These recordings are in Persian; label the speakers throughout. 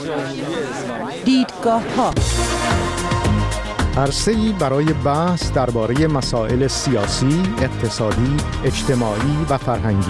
Speaker 1: دیدگاه‌ها،
Speaker 2: عرصه‌ای برای بحث درباره مسائل سیاسی، اقتصادی، اجتماعی و فرهنگی.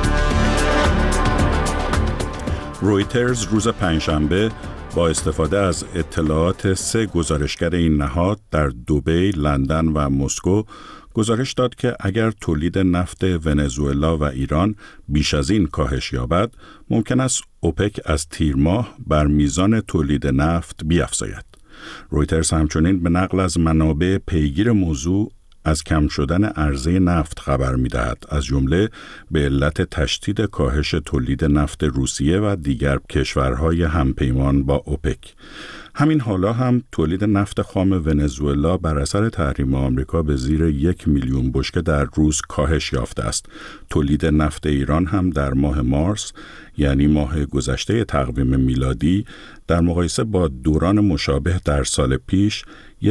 Speaker 3: رویترز روز پنجشنبه با استفاده از اطلاعات 3 گزارشگر این نهاد در دبی، لندن و مسکو گزارش داد که اگر تولید نفت ونزوئلا و ایران بیش از این کاهش یابد، ممکن است اوپک از تیر ماه بر میزان تولید نفت بیفزاید. رویترز همچنین به نقل از منابع پیگیر موضوع از کم شدن عرضه نفت خبر می‌دهد، از جمله به علت تشدید کاهش تولید نفت روسیه و دیگر کشورهای همپیمان با اوپک. همین حالا هم تولید نفت خام ونزوئلا بر اثر تحریم آمریکا به زیر 1 میلیون بشکه در روز کاهش یافته است. تولید نفت ایران هم در ماه مارس، یعنی ماه گذشته تقویم میلادی، در مقایسه با دوران مشابه در سال پیش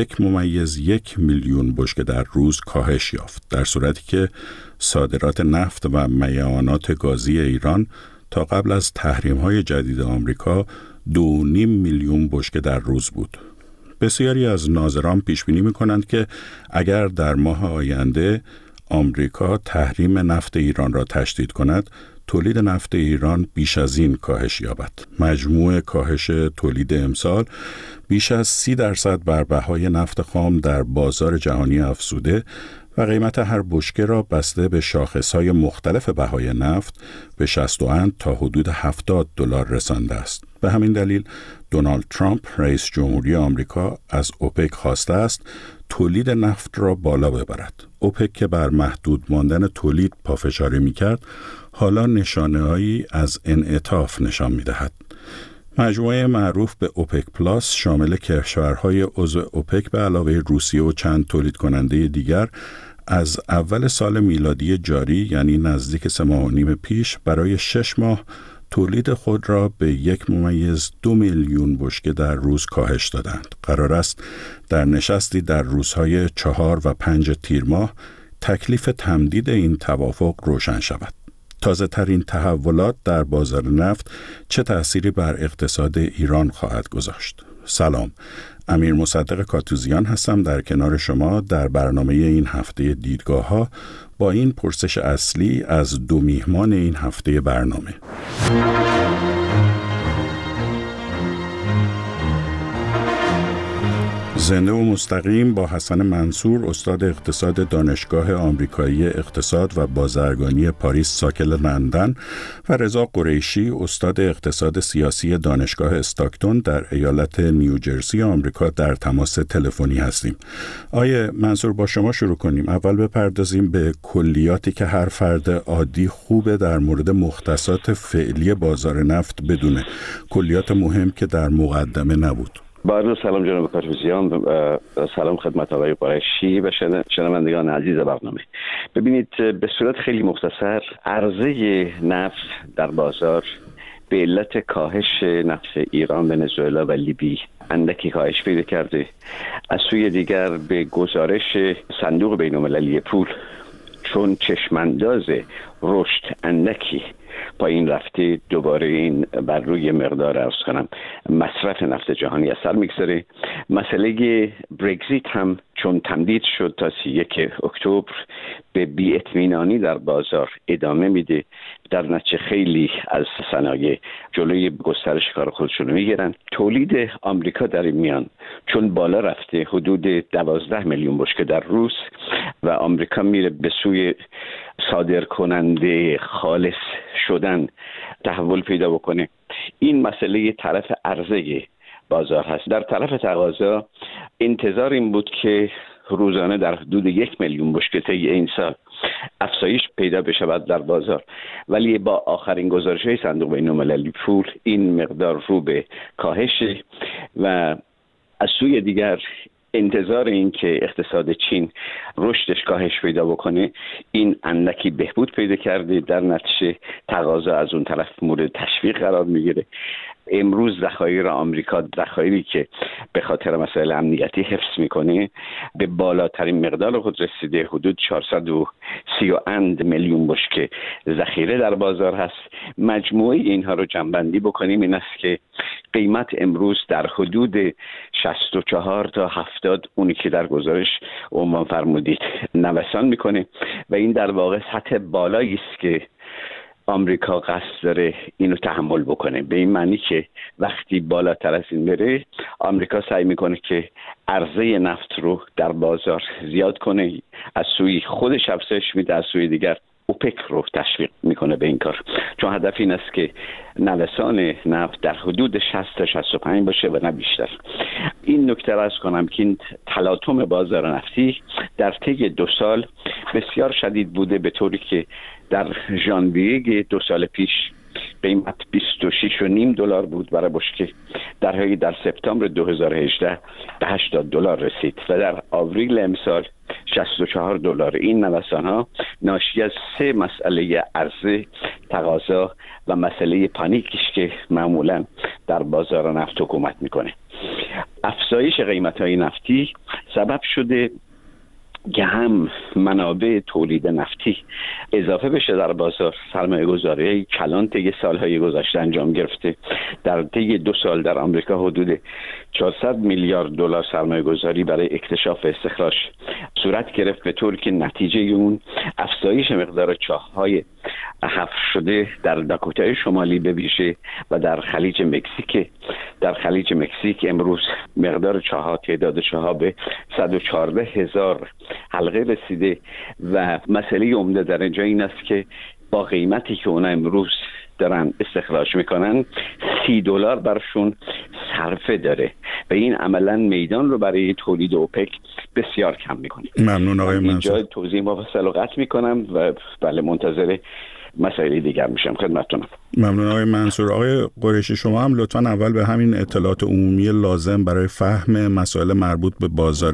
Speaker 3: 1.1 میلیون بشکه در روز کاهش یافت، در صورتی که صادرات نفت و میعانات گازی ایران تا قبل از تحریم‌های جدید آمریکا 2.5 میلیون بشکه در روز بود. بسیاری از ناظران پیش بینی می‌کنند که اگر در ماه آینده آمریکا تحریم نفت ایران را تشدید کند، تولید نفت ایران بیش از این کاهش یابد. مجموع کاهش تولید امسال بیش از 30% بر بهای نفت خام در بازار جهانی افزوده و قیمت هر بشکه را بسته به شاخص‌های مختلف بهای نفت به 60 تا حدود $70 رسانده است. به همین دلیل دونالد ترامپ رئیس جمهوری آمریکا از اوپک خواسته است تولید نفت را بالا ببرد. اوپک که بر محدود ماندن تولید پافشاری می‌کرد، حالا نشانه‌هایی از انعطاف نشان می‌دهد. مجموعه معروف به اوپک پلاس شامل کشورهای عضو اوپک به علاوه روسیه و چند تولید کننده دیگر از اول سال میلادی جاری، یعنی نزدیک 3.5 پیش، برای 6 ماه تولید خود را به 1.2 میلیون بشکه در روز کاهش دادند. قرار است در نشستی در روزهای 4 و 5 تیر ماه تکلیف تمدید این توافق روشن شود. تازه ترین تحولات در بازار نفت چه تأثیری بر اقتصاد ایران خواهد گذاشت؟ سلام، امیر مصدق کاتوزیان هستم در کنار شما در برنامه این هفته دیدگاه‌ها با این پرسش اصلی از 2 میهمان این هفته برنامه. زنده و مستقیم با حسن منصور، استاد اقتصاد دانشگاه آمریکایی اقتصاد و بازرگانی پاریس ساکن لندن، و رضا قریشی، استاد اقتصاد سیاسی دانشگاه استاکتون در ایالت نیوجرسی آمریکا در تماس تلفنی هستیم. آیه منصور، با شما شروع کنیم. اول بپردازیم به کلیاتی که هر فرد عادی خوبه در مورد مختصات فعلی بازار نفت بدونه، کلیات مهم که در مقدمه نبود.
Speaker 4: با سلام جناب کاتوزیان، سلام خدمت آقای قریشی و شنوندگان عزیز برنامه. ببینید، به صورت خیلی مختصر، عرضه نفت در بازار به علت کاهش نفت ایران، ونزوئلا و لیبی اندکی کاهش پیدا کرده. از سوی دیگر به گزارش صندوق بین‌المللی پول، چون چشمانداز رشد اندکی پایین رفته، دوباره این بر روی مقدار مصرف نفت جهانی اثر میگذاره. مسئله برگزیت هم چون تمدید شد تا 31 اکتبر به بی‌اطمینانی در بازار ادامه میده. در نتیجه خیلی از صنایع جلوی گسترش کار خودشون رو میگیرن. تولید آمریکا در این میان چون بالا رفته، حدود 12 میلیون بشکه در روز، و آمریکا میره به سوی صادر کننده خالص شدن تحول پیدا بکنه. این مسئله طرف عرضه بازار هست. در طرف تقاضا انتظار این بود که روزانه در حدود 1 میلیون بشکه طی این سال افزایش پیدا بشود در بازار، ولی با آخرین گزارش‌های صندوق بین‌المللی پول این مقدار رو به کاهش، و از سوی دیگر انتظار این که اقتصاد چین رشدش کاهش پیدا بکنه، این اندکی بهبود پیدا کرده. در نتیجه تقاضا از اون طرف مورد تشویق قرار میگیره. امروز ذخایر آمریکا، ذخایری که به خاطر مسائل امنیتی حفظ میکنه، به بالاترین مقدار خود رسیده. حدود 430 میلیون بشکه ذخیره در بازار هست. مجموعه اینها رو جمع‌بندی بکنیم، این است که قیمت امروز در حدود 64 تا 70 اونی که در گزارش عنوان فرمودید نوسان میکنه و این در واقع سطح بالایی است که آمریکا قصد داره اینو تحمل بکنه. به این معنی که وقتی بالاتر از این بره آمریکا سعی میکنه که عرضه نفت رو در بازار زیاد کنه، از سوی خودش افزایش میده، از سوی دیگر اوپک رو تشویق میکنه به این کار، چون هدف این است که نوسان نفت در حدود 60 تا 65 باشه و نه بیشتر. این نکته را عرض کنم که این تلاطم بازار نفتی در طی 2 سال بسیار شدید بوده، به طوری که در ژانویه 2 سال پیش قیمت $26.5 بود برای بشکه، در حالی در سپتامبر 2018 به $80 رسید و در آوریل امسال $64. این نوسان ها ناشی از 3 مسئله عرضه، تقاضا و مسئله پانیکی است که معمولا در بازار نفت حکومت میکنه. افزایش قیمت های نفتی سبب شده که هم منابع تولید نفتی اضافه بشه در بازار. سرمایه گذاری کلان طی سالهای گذشته انجام گرفته. در طی 2 سال در آمریکا حدود $400 میلیارد سرمایه گذاری برای اکتشاف و استخراج صورت گرفت، به طوری که نتیجه اون افزایش مقدار چاه‌های حفر شده در داکوتای شمالی به ویژه و در خلیج مکزیک. در خلیج مکزیک امروز مقدار چاه‌ها، تعداد چاه‌ها به 114,000 حلقه رسیده و مسئله عمده در اینجا این است که با قیمتی که اونا امروز دارن استخراج میکنن $30 برشون صرفه داره و این عملا میدان رو برای تولید اوپک بسیار کم میکنه.
Speaker 3: ممنون آقای منصور.
Speaker 4: اینجا توضیح مفصل رو قطع میکنم و بله منتظر مسائل دیگر میشم. خدمتتونم.
Speaker 3: ممنون آقای منصور. آقای قریشی شما هم لطفاً اول به همین اطلاعات عمومی لازم برای فهم مسائل مربوط به بازار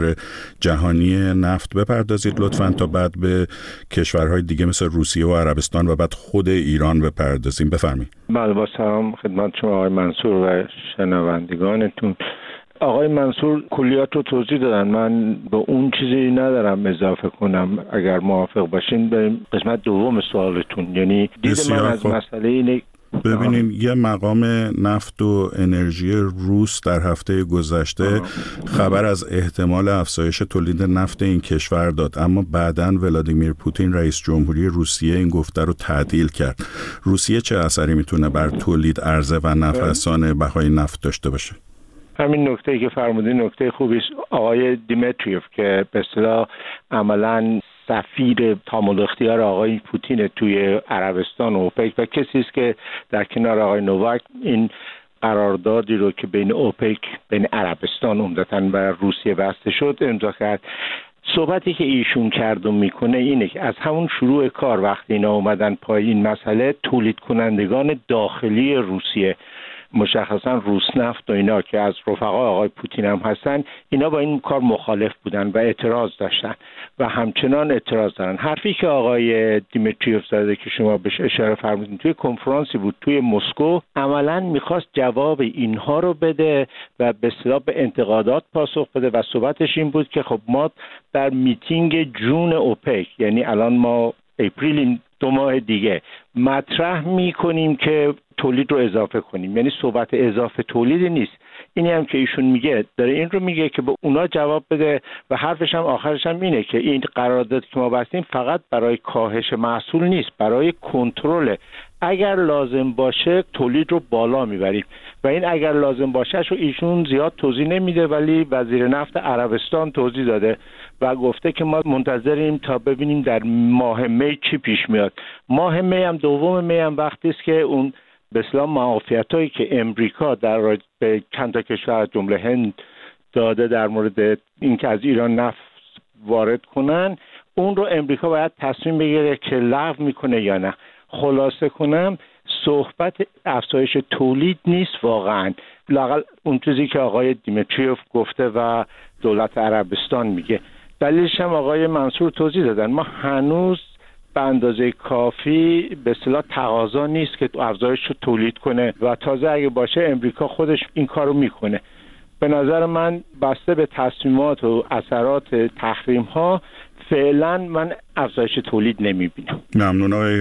Speaker 3: جهانی نفت بپردازید لطفاً، تا بعد به کشورهای دیگه مثل روسیه و عربستان و بعد خود ایران بپردازیم. بفرمایید.
Speaker 1: بله، با سلام خدمت شما آقای منصور و شنوندگانتون. آقای منصور کلیات رو توضیح دادن، من به اون چیزی ندارم اضافه کنم. اگر موافق باشین به قسمت دوم سوالتون، یعنی دید من از مسئله اینه.
Speaker 3: ببینین یه مقام نفت و انرژی روس در هفته گذشته خبر از احتمال افزایش تولید نفت این کشور داد، اما بعداً ولادیمیر پوتین رئیس جمهوری روسیه این گفته رو تعطیل کرد. روسیه چه اثری میتونه بر تولید، عرضه و نفسان بهای نفت داشته باشه؟
Speaker 1: همین نکته‌ای که فرمودین نکته خوبی است. آقای دیمیتریوف که به اصطلاح عملاً سفیر تمام اختیار آقای پوتین توی عربستان و اوپک و کسی است که در کنار آقای نوواک این قراردادی رو که بین اوپک، بین عربستان عمدتاً و روسیه بسته شد امضا کرد. صحبتی که ایشون کرد و میکنه اینه که از همون شروع کار وقتی اینا اومدن پای این مسئله، تولید کنندگان داخلی روسیه مشخصا روسنفت و اینا که از رفقا آقای پوتین هم هستن، اینا با این کار مخالف بودن و اعتراض داشتن و همچنان اعتراض دارن. حرفی که آقای دیمیتریوف زده که شما بهش اشاره فرمودین توی کنفرانسی بود توی مسکو، عملاً میخواست جواب اینها رو بده و به اصطلاح به انتقادات پاسخ بده و صحبتش این بود که خب ما در میتینگ جون اوپک، یعنی الان ما اپریل 2 ماه دیگه مطرح میکنیم که تولید رو اضافه کنیم، یعنی صحبت اضافه تولیدی نیست. اینی هم که ایشون میگه داره این رو میگه که به اونا جواب بده و حرفش هم آخرش هم اینه که این قرارداد که ما بستیم فقط برای کاهش محصول نیست، برای کنترل. اگر لازم باشه تولید رو بالا میبریم و این اگر لازم باشه شو ایشون زیاد توضیح نمیده، ولی وزیر نفت عربستان توضیح داده و گفته که ما منتظریم تا ببینیم در ماه می چی پیش میاد. ماه می هم دوم می هم وقتی است که اون به اصطلاح معافیتایی که امریکا در به چند تا کشور جمله هند داده در مورد اینکه از ایران نفت وارد کنن، اون رو امریکا باید تصمیم بگیره که لغو میکنه یا نه. خلاصه کنم صحبت افزایش تولید نیست واقعا، لااقل اون چیزی که آقای دیمیتریوف گفته و دولت عربستان میگه. دلیلش هم آقای منصور توضیح دادن. ما هنوز به اندازه کافی به اصطلاح تقاضا نیست که افزایش رو تولید کنه و تازه اگه باشه امریکا خودش این کارو میکنه. به نظر من بسته به تصمیمات و اثرات تحریم ها فعلا من افزایش تولید نمیبینم.
Speaker 3: ممنون آقای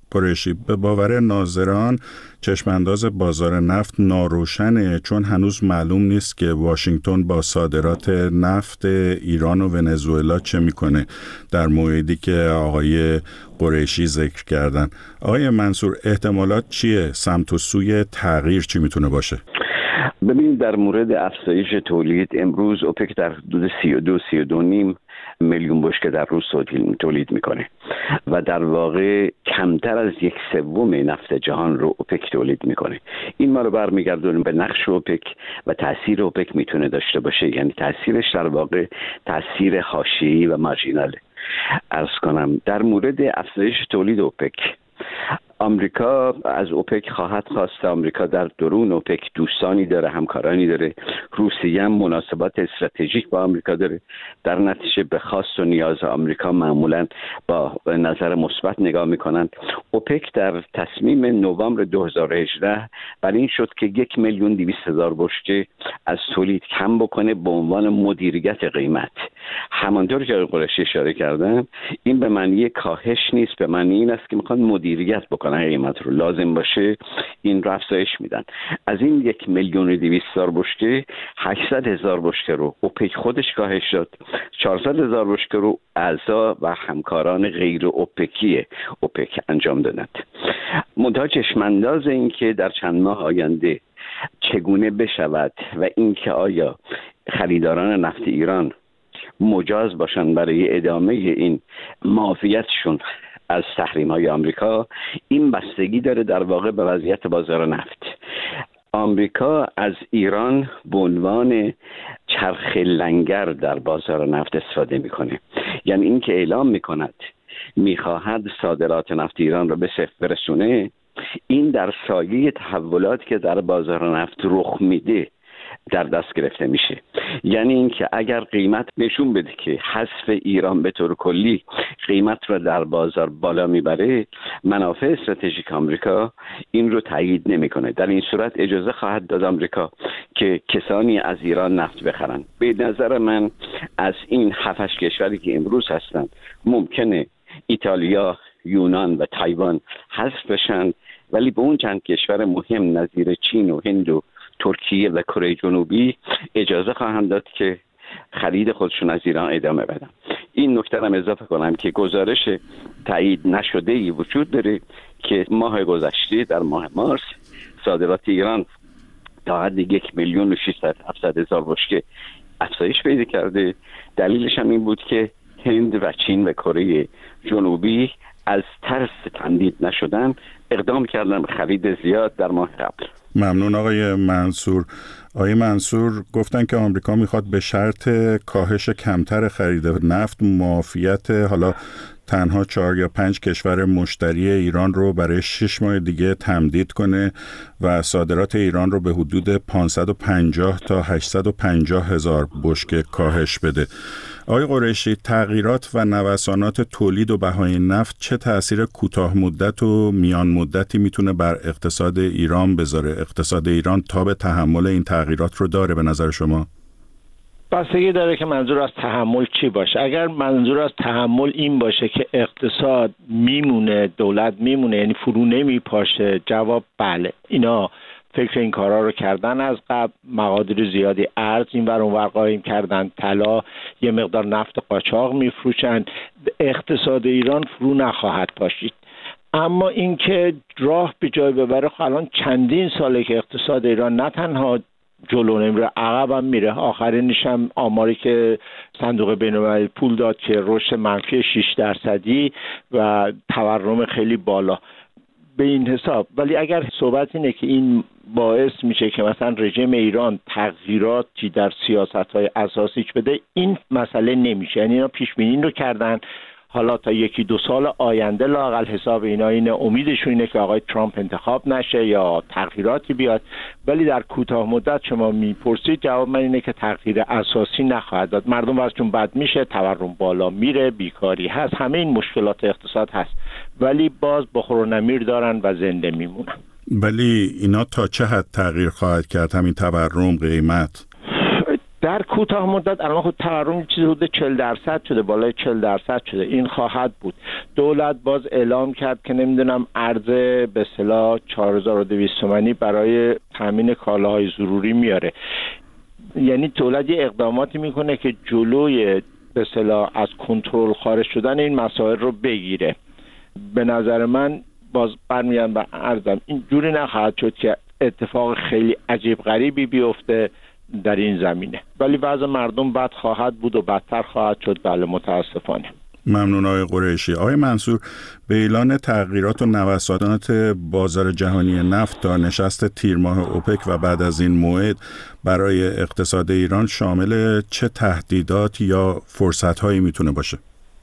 Speaker 3: قریشی، به باور ناظران چشمانداز بازار نفت ناروشنه، چون هنوز معلوم نیست که واشنگتن با صادرات نفت ایران و ونزوئلا چه میکنه در موعدی که آقای قریشی ذکر کردن. آقای منصور، احتمالات چیه؟ سمت و سوی تغییر چی میتونه باشه؟
Speaker 4: ببینید، در مورد افزایش تولید امروز اوپک در حدود 32.5 میلیون بشکه در روز تولید میکنه و در واقع کمتر از 1/3 نفت جهان رو اوپک تولید میکنه. این ما رو برمیگردونه به نقش اوپک و تاثیر اوپک میتونه داشته باشه، یعنی تاثیرش در واقع تاثیر حاشیه‌ای و مارژیناله. عرض کنم در مورد افزایش تولید اوپک، آمریکا از اوپک خواهد خواست. آمریکا در درون اوپک دوستانی داره، همکارانی داره. روسیه هم مناسبات استراتژیک با آمریکا داره. در نتیجه به خواست و نیاز آمریکا معمولا با نظر مثبت نگاه میکنن. اوپک در تصمیم نوامبر 2018 بر این شد که 1,200,000 بشکه از تولید کم بکنه به عنوان مدیریت قیمت. همانطور که قریشی اشاره کردن، این به معنی کاهش نیست، به معنی این است که میخوان مدیریت بکنن قیمت رو. لازم باشه این رو افزایش میدن. از این 1,200,000 بشکه 800,000 بشکه رو اوپک خودش کاهش داد، 400,000 بشکه رو اعضا و همکاران غیر اوپکی اوپک انجام دادند. منتها چشمانداز این که در چند ماه آینده چگونه بشود و اینکه آیا خریداران نفت ایران مجاز باشن برای ادامه این معافیتشون از تحریم‌های آمریکا، این بستگی داره در واقع به وضعیت بازار نفت. آمریکا از ایران به عنوان چرخ لنگر در بازار نفت استفاده میکنه. یعنی این که اعلام میکند میخواهد صادرات نفت ایران رو به صفر برسونه، این در سایه تحولاتی که در بازار نفت رخ میده در دست گرفته میشه. یعنی اینکه اگر قیمت نشون بده که حذف ایران به طور کلی قیمت رو در بازار بالا میبره، منافع استراتژیک آمریکا این رو تایید نمیکنه. در این صورت اجازه خواهد داد آمریکا که کسانی از ایران نفت بخرن. به نظر من از این 7-8 کشوری که امروز هستن ممکنه ایتالیا، یونان و تایوان حذف بشن، ولی به اون چند کشور مهم نظیر چین و هند و ترکیه و کره جنوبی اجازه خواهند داد که خرید خودشون از ایران ادامه بدن. این نکته هم اضافه کنم که گزارش تایید نشده‌ای وجود داره که ماه گذشته در ماه مارس صادرات ایران تا حد 1,600,000 بشکه افزایش پیدا کرده. دلیلش هم این بود که هند و چین و کره جنوبی از ترس تمدید نشدن اقدام کردن به خرید زیاد در ماه قبل.
Speaker 3: ممنون آقای منصور. آقای منصور گفتن که آمریکا میخواد به شرط کاهش کمتر خرید نفت معافیت حالا تنها 4 یا 5 کشور مشتری ایران رو برای 6 ماه دیگه تمدید کنه و صادرات ایران رو به حدود 550 تا 850 هزار بشکه کاهش بده. آقای قریشی، تغییرات و نوسانات تولید و بهای نفت چه تأثیر کوتاه مدت و میان مدتی میتونه بر اقتصاد ایران بذاره؟ اقتصاد ایران تاب تحمل این تغییرات رو داره به نظر شما؟
Speaker 1: بستگی داره که منظور از تحمل چی باشه. اگر منظور از تحمل این باشه که اقتصاد میمونه، دولت میمونه، یعنی فرو نمیپاشه، جواب بله. اینا فکر این کارا رو کردن از قبل. مقادیر زیادی ارز این ور اون ور قایم کردن، طلا، یه مقدار نفت قاچاق میفروشن. اقتصاد ایران فرو نخواهد پاشید. اما اینکه راه به جای ببره، الان چندین ساله که اقتصاد ایران نه تنها جلو نمیره، عقب هم میره. آخرینش هم آماری که صندوق بین‌المللی پول داد که رشد منفی 6% و تورم خیلی بالا به این حساب. ولی اگر صحبت اینه که این باعث میشه که مثلا رژیم ایران تغییراتی در سیاست‌های اساسیش بده، این مسئله نمیشه. یعنی اینا پیش بینی رو کردن، حالا تا 1-2 سال آینده لااقل حساب اینا اینه، امیدشون اینه که آقای ترامپ انتخاب نشه یا تغییراتی بیاد. ولی در کوتاه مدت شما میپرسید، جواب من اینه که تغییر اساسی نخواهد داد. مردم وضعشون بد میشه، تورم بالا میره، بیکاری هست، همه این مشکلات اقتصاد هست، ولی باز بخور و نمیر دارن و زنده میمونن.
Speaker 3: ولی اینا تا چه حد تغییر خواهد کرد؟ همین تورم، قیمت
Speaker 1: در کوتاه مدت الان خود تورم چیزی حدود 40% شده، بالای 40% شده. این خواهد بود. دولت باز اعلام کرد که نمیدونم ارز به اصطلاح 4200 تومانی برای تامین کالاهای ضروری میاره. یعنی دولت یه اقداماتی میکنه که جلوی به اصطلاح از کنترل خارج شدن این مسائل رو بگیره. به نظر من باز برمیگردم به عرضم، این جوری نخواهد شد که اتفاق خیلی عجیب غریبی بیفته در این زمینه، ولی وضع مردم بد خواهد بود و بدتر خواهد شد. بله متاسفانه.
Speaker 3: ممنون آقای قریشی. آقای منصور، به اعلان تغییرات و نوسانات بازار جهانی نفت تا نشست تیر ماه اوپک و بعد از این موعد برای اقتصاد ایران شامل چه تهدیدات یا فرصت‌هایی میتونه باشه؟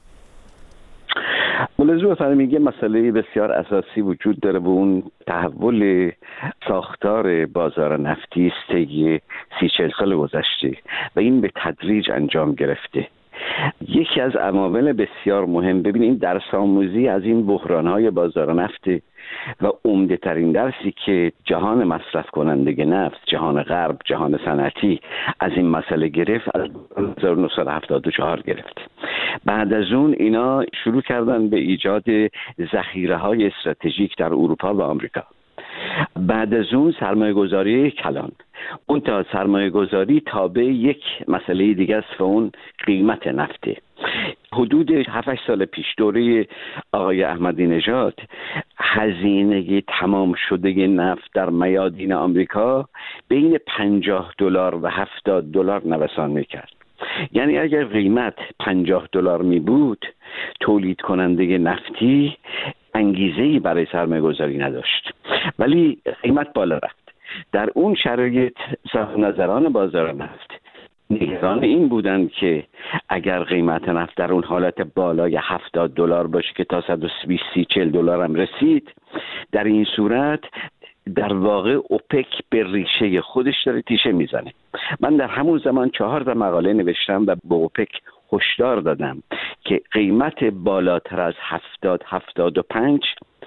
Speaker 4: ملاحظه بفرمایید یه مسئله بسیار اساسی وجود داره و اون تحول ساختار بازار نفتی است طی 30-40 سال گذشته و این به تدریج انجام گرفته. یکی از عوامل بسیار مهم، ببینید درس آموزی از این بحران‌های بازار نفت و عمده ترین درسی که جهان مصرف کننده نفت، جهان غرب، جهان صنعتی از این مسئله گرفت از 1974 گرفت. بعد از اون اینا شروع کردن به ایجاد ذخیره‌های استراتژیک در اروپا و آمریکا. بعد از اون سرمایه گذاری کلان، اون تا سرمایه گذاری تابع یک مسئله دیگه است و اون قیمت نفته. حدود 7-8 سال پیش دوره آقای احمدی نژاد هزینه تمام شده نفت در میادین آمریکا بین $50 و $70 نوسان میکرد. یعنی اگر قیمت $50 می بود، تولید کننده نفتی انگیزه‌ای برای سرمایه گذاری نداشت، ولی قیمت بالا رفت. در اون شرایط صاحب نظران بازار نفت نگران این بودند که اگر قیمت نفت در اون حالت بالای $70 باشه که تا $120-140 هم رسید، در این صورت در واقع اوپک به ریشه خودش داره تیشه میزنه. من در همون زمان 4 مقاله نوشتم و به اوپک هشدار دادم که قیمت بالاتر از 70-75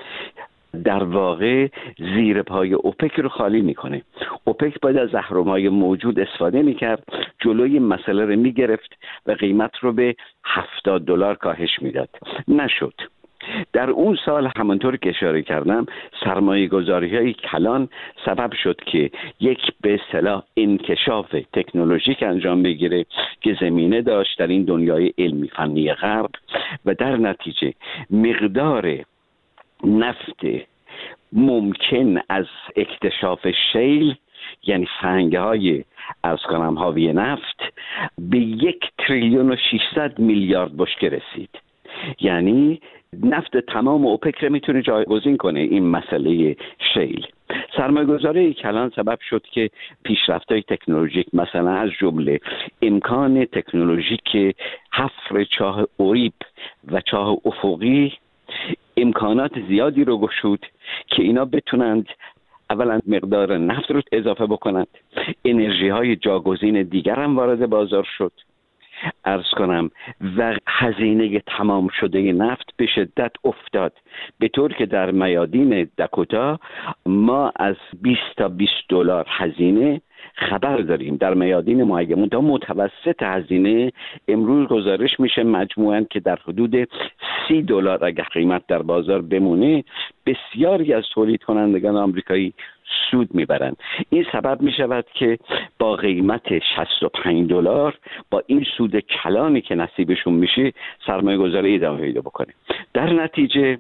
Speaker 4: در واقع زیر پای اوپک رو خالی میکنه. اوپک باید از اهرم‌های موجود استفاده میکرد، جلوی مسئله رو میگرفت و قیمت رو به $70 کاهش میداد. نشد. در اون سال همونطور که اشاره کردم سرمایه گذاری های کلان سبب شد که یک به اصطلاح انکشاف تکنولوژیک انجام بگیره که زمینه داشت در این دنیای علمی فنی غرب و در نتیجه مقدار نفت ممکن از اکتشاف شیل، یعنی سنگ‌های حاوی نفت، به 1,600,000,000,000 بشکه رسید. یعنی نفت تمام اوپک رو میتونه جایگزین کنه این مسئله شیل. سرمایه‌گذاری کلان سبب شد که پیشرفت‌های تکنولوژیک، مثلا از جمله امکان تکنولوژیک حفر چاه اوریب و چاه افقی، امکانات زیادی رو گشود که اینا بتونند اولا مقدار نفت رو اضافه بکنند. انرژی های جاگزین دیگر هم وارد بازار شد عرض کنم و هزینه تمام شده نفت به شدت افتاد، به طور که در میادین داکوتا ما از 20 تا $20 هزینه خبر داریم در میادین معین. تا متوسط هزینه امروز گزارش میشه مجموعاً که در حدود $30 اگر قیمت در بازار بمونه بسیاری از تولید کنندگان آمریکایی سود میبرند. این سبب میشود که با قیمت $65 با این سود کلانی که نصیبشون میشه سرمایه گذاری ادامه پیدا بکنه. در نتیجه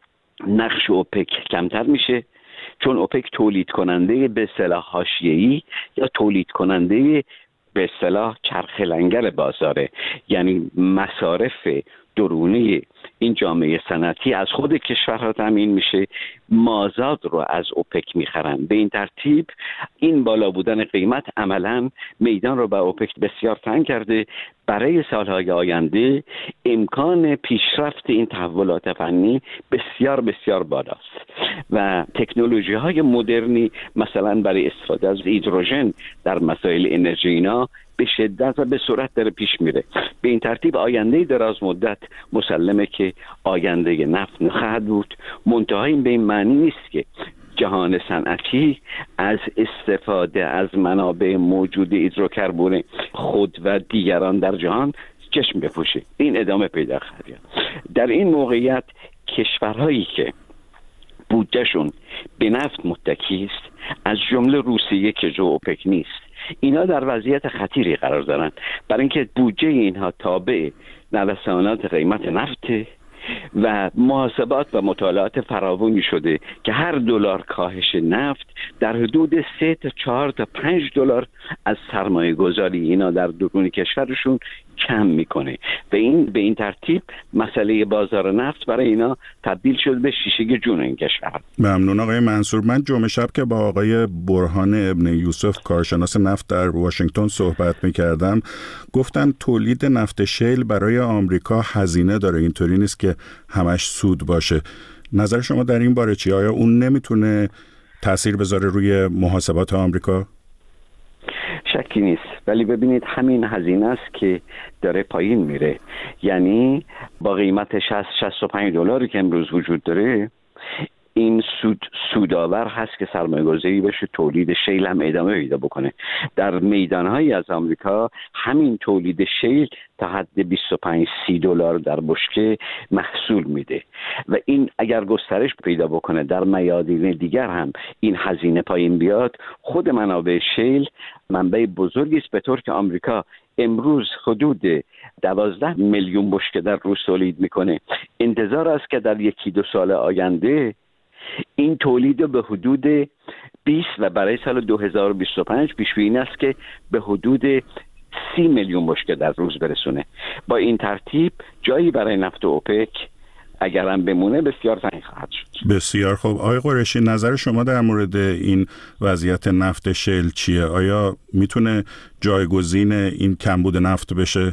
Speaker 4: نقش اوپک کمتر میشه، چون اوپک تولید کننده به اصطلاح حاشیه‌ای یا تولید کننده به اصطلاح چرخ لنگر بازاره، یعنی مصارف درونی این جامعه صنعتی از خود کشورها تامین میشه، مازاد رو از اوپک میخرن. به این ترتیب این بالا بودن قیمت عملاً میدان رو به اوپک بسیار تنگ کرده. برای سالهای آینده امکان پیشرفت این تحولات فنی بسیار بسیار بالاست و تکنولوژی های مدرنی مثلا برای استفاده از هیدروژن در مسائل انرژی اینا به شدت و به سرعت داره پیش میره. به این ترتیب آینده دراز مدت مسلمه که آینده نفت نخواهد بود. منتها این به این معنی نیست که جهان صنعتی از استفاده از منابع موجود هیدروکربن خود و دیگران در جهان چشم بپوشه. این ادامه پیدا خواهد کرد. در این موقعیت کشورهایی که بودجهشون به نفت متکی است، از جمله روسیه که جزو اوپک نیست، اینا در وضعیت خطیری قرار دارن، برای اینکه بودجه اینها تابع نوسانات قیمت نفت و محاسبات و مطالعات فراوانی شده که هر دلار کاهش نفت در حدود 3 تا 4 تا 5 دلار از سرمایه گذاری اینا در درون کشورشون کم میکنه و این به این ترتیب مسئله بازار نفت برای اینا تبدیل شده به شیشه جون این کشور.
Speaker 3: ممنون آقای منصور. من جمعه شب که با آقای برهان ابن یوسف کارشناس نفت در واشنگتن صحبت میکردم، گفتن تولید نفت شیل برای آمریکا هزینه داره، اینطوری نیست که همش سود باشه. نظر شما در این باره چی؟ آیا اون نمیتونه تأثیر بذاره روی محاسبات آمریکا؟
Speaker 4: شکی نیست، ولی ببینید همین هزینه است که داره پایین میره. یعنی با قیمت 60-65 دلاری که امروز وجود داره، این سودآور هست که سرمایه‌گذاری بشه، تولید شیل هم ادامه پیدا بکنه. در میدان‌هایی از آمریکا همین تولید شیل تا حد 25-30 دلار در بشکه محصول میده و این اگر گسترش پیدا بکنه در میادین دیگر هم این هزینه پایین بیاد، خود منابع شیل منبع بزرگی است، به طور که آمریکا امروز حدود 12 میلیون بشکه در روز تولید میکنه. انتظار است که در 1-2 سال آینده این تولید به حدود 20 و برای سال 2025 پیش بینی است که به حدود 30 میلیون بشکه در روز برسونه. با این ترتیب جایی برای نفت اوپک اگر هم بمونه بسیار تنگ خواهد شد.
Speaker 3: بسیار خوب. آقای قریشی، نظر شما در مورد این وضعیت نفت شیل چیه؟ آیا میتونه جایگزین این کمبود نفت بشه؟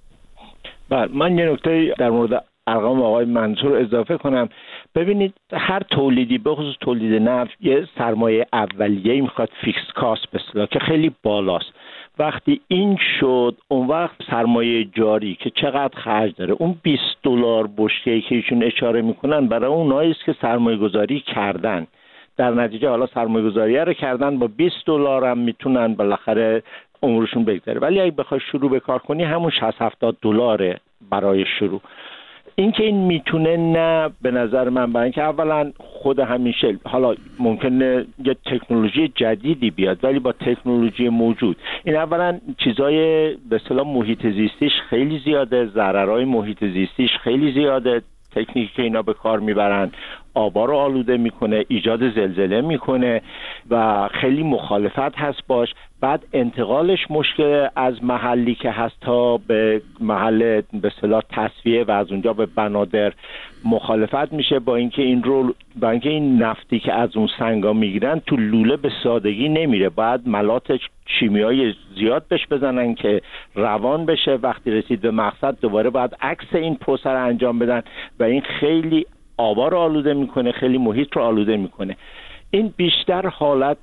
Speaker 1: بله، من یه نکته در مورد ارقام آقای منصور اضافه کنم. ببینید، هر تولیدی به خصوص تولید نفت یه سرمایه اولیه‌ای میخواد، فیکس کاست به اصطلاح، که خیلی بالاست. وقتی این شد، اون وقت سرمایه جاری که چقدر خرج داره، اون 20 دلار بشکه‌ای که ایشون اشاره میکنن برای اونایی است که سرمایه گذاری کردن، در نتیجه حالا سرمایه گذاری رو کردن، با 20 دلار هم میتونن بالاخره عمرشون بگذره. ولی اگه بخوای شروع به کار کنی، همون 60-70 دلاره برای شروع. این که این میتونه، نه به نظر من، برای اینکه اولا خود همین شیل، حالا ممکنه یه تکنولوژی جدیدی بیاد، ولی با تکنولوژی موجود این اولا چیزای به اصطلاح محیط زیستیش خیلی زیاده، ضررهای محیط زیستیش خیلی زیاده، تکنیکی که اینا به کار میبرن آبا رو آلوده میکنه، ایجاد زلزله میکنه و خیلی مخالفت هست باش. بعد انتقالش مشکل، از محلی که هست تا به محل به اصطلاح تصفیه و از اونجا به بنادر مخالفت میشه. با اینکه این نفتی که از اون سنگا میگیرن تو لوله به سادگی نمیره، باید ملات شیمیایی زیاد بهش بزنن که روان بشه. وقتی رسید به مقصد دوباره باید عکس این پروسه رو انجام بدن و این خیلی آبا رو آلوده میکنه، خیلی محیط رو آلوده میکنه. این بیشتر حالت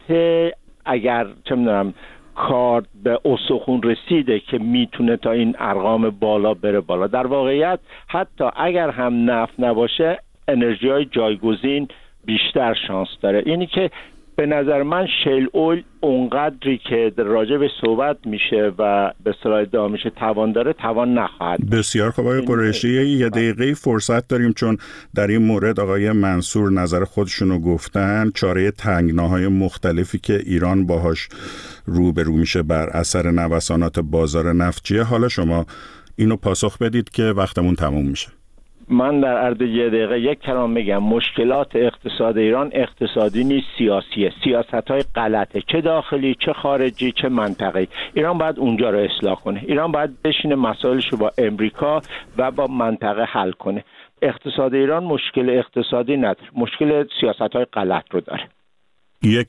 Speaker 1: اگر چه میدونم کار به استخون رسیده که میتونه تا این ارقام بالا بره بالا. در واقعیت حتی اگر هم نفت نباشه، انرژی‌های جایگزین بیشتر شانس داره. یعنی که به نظر من شیل اویل اونقدری که راجع به صحبت میشه و به اصطلاح ادعا میشه توان داره، توان نخواهد.
Speaker 3: بسیار خوب آقای قریشی، یه دقیقه فرصت داریم، چون در این مورد آقای منصور نظر خودشونو گفتن. چاره تنگناهای مختلفی که ایران باهاش روبرو میشه بر اثر نوسانات بازار نفت چیه؟ حالا شما اینو پاسخ بدید که وقتمون تموم میشه.
Speaker 1: من در عرض یه دقیقه یک کلام میگم. مشکلات اقتصاد ایران اقتصادی نیست، سیاسیه. سیاست‌های غلطه، چه داخلی چه خارجی چه منطقه‌ای. ایران باید اونجا رو اصلاح کنه. ایران باید بشینه مسائلش رو با امریکا و با منطقه حل کنه. اقتصاد ایران مشکل اقتصادی نداره، مشکل سیاست‌های غلط رو داره.
Speaker 3: یک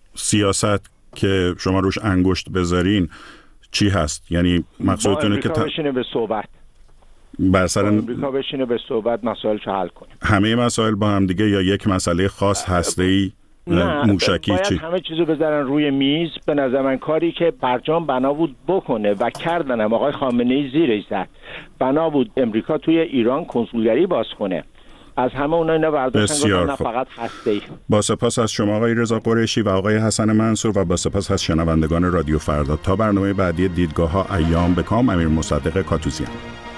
Speaker 3: سیاست که شما روش انگشت بذارین چی هست؟ یعنی مقصودتونه که
Speaker 1: بشینه به صحبت،
Speaker 3: بر سر
Speaker 1: امریکا بشینه به صحبت، مسائلش رو حل کنه.
Speaker 3: همه مسائل با هم دیگه یا یک مسئله خاص هسته‌ای موشکی
Speaker 1: باید
Speaker 3: چی؟
Speaker 1: همه چیزو بذارن روی میز. به نظر من کاری که برجام بنا بود بکنه و کردنم، آقای خامنه‌ای زیرش زد، بنا بود امریکا توی ایران کنسولگری باز کنه. از همه اونها اینا برداشتن نه فقط هسته‌ای.
Speaker 3: با سپاس از شما آقای رضا قریشی و آقای حسن منصور و با سپاس از شنوندگان رادیو فردا. تا برنامه بعدی دیدگاه‌ها ایام به کام. امیر مصدق کاتوزیان.